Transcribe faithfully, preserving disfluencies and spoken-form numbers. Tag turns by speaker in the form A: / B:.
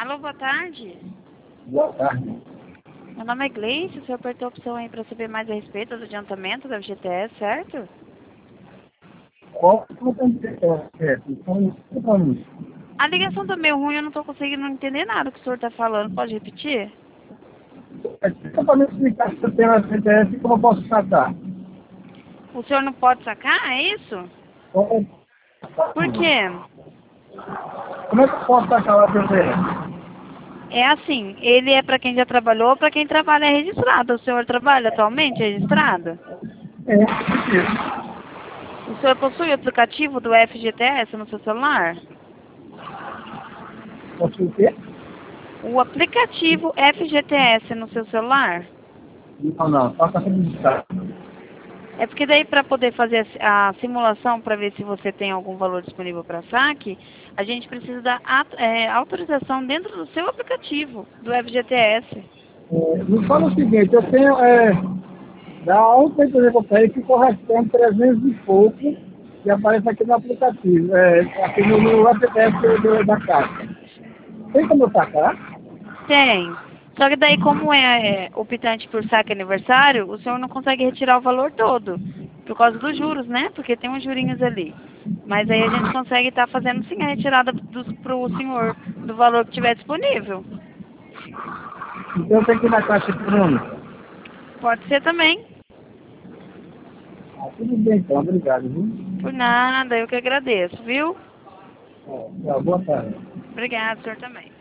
A: Alô, boa tarde.
B: Boa tarde.
A: Meu nome é Gleice, o senhor apertou a opção aí para saber mais a respeito do adiantamento da F G T S, certo?
B: Qual o tempo é? São cinco anos.
A: A ligação tá meio ruim, eu não tô conseguindo entender nada que o senhor está falando. Pode repetir?
B: Só para me explicar se eu tenho a F G T S e como eu posso sacar.
A: O senhor não pode sacar, é isso?
B: Como,
A: Por quê?
B: como é que eu posso sacar o F G T S?
A: É assim, ele é para quem já trabalhou ou para quem trabalha registrado. O senhor trabalha atualmente registrado?
B: É, isso.
A: O senhor possui o aplicativo do F G T S no seu celular?
B: Posso o quê?
A: O aplicativo F G T S no seu celular?
B: Não, não. Só para registrar.
A: É porque daí para poder fazer a simulação para ver se você tem algum valor disponível para saque, a gente precisa da é, autorização dentro do seu aplicativo do F G T S.
B: É, me fala o seguinte, eu tenho é, da outra empresa que eu tenho que corresponde a trezentos e pouco que aparece aqui no aplicativo, é, aqui no, no F G T S do- da caixa. Tem como eu sacar?
A: Tem. Só que daí como é, é optante por saque aniversário, o senhor não consegue retirar o valor todo. Por causa dos juros, né? Porque tem uns jurinhos ali. Mas aí a gente consegue estar fazendo sim a retirada para o senhor do valor que tiver disponível.
B: Então eu tenho que ir na caixa econômica.
A: Pode ser também.
B: Ah, tudo bem então, obrigado, viu?
A: Por nada, eu que agradeço, viu?
B: É, tchau, boa tarde.
A: Obrigada, senhor também.